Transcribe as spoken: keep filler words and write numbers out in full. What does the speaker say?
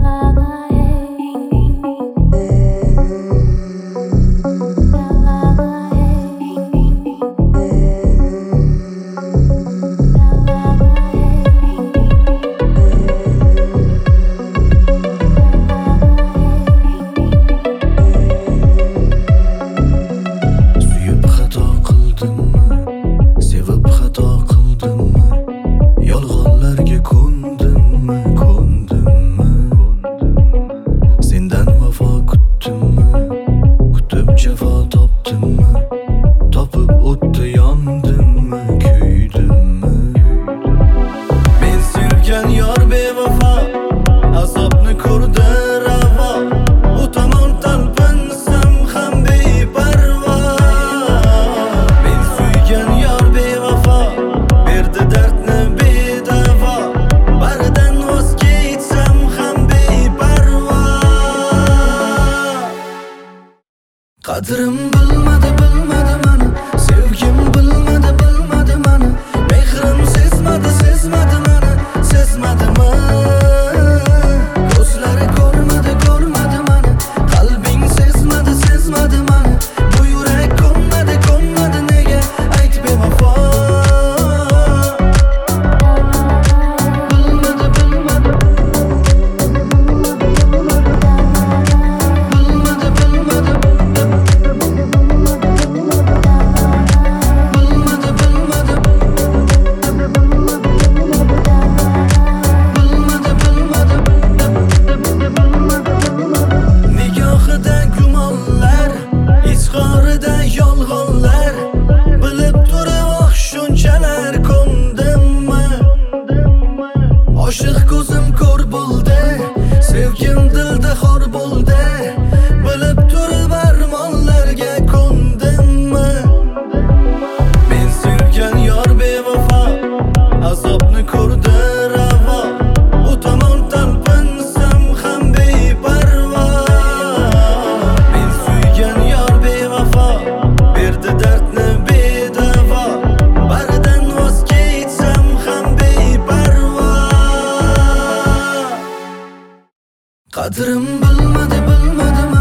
Qadrim bilmadi bilmadi mani, sevgim bilmadi bilmadi mani, mehrim sezmadi sezmadi mani, sezmadimi? Ko'zlari ko'rmadi ko'rmadi mani, qalbing sezmadi sezmadi mani, bu yurak ko'nmadi ko'nmadi nega ayt bevafo. Bilmadi bilmadi yolg'onlar, bilib turib oh shunchalar ko'ndimmi? Oshiq ko'zim ko'r bo'ldi, sevgim dilda xor bo'ldi, bilib turib armonlarga ko'ndimmi? Men sevgan yor bevafo, azobni ko'rdi ravo, u tomon talpinsam ham beparvo. Men suygan yor bevafo, berdi dardni bedavo, baridan voz kechsam ham beparvo. Qadrim bilmadi bilmadi